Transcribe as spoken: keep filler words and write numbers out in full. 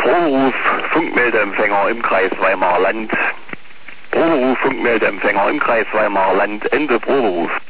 Proberuf, Funkmeldeempfänger im Kreis Weimarer Land. Proberuf, Funkmeldeempfänger im Kreis Weimarer Land. Ende Proberuf.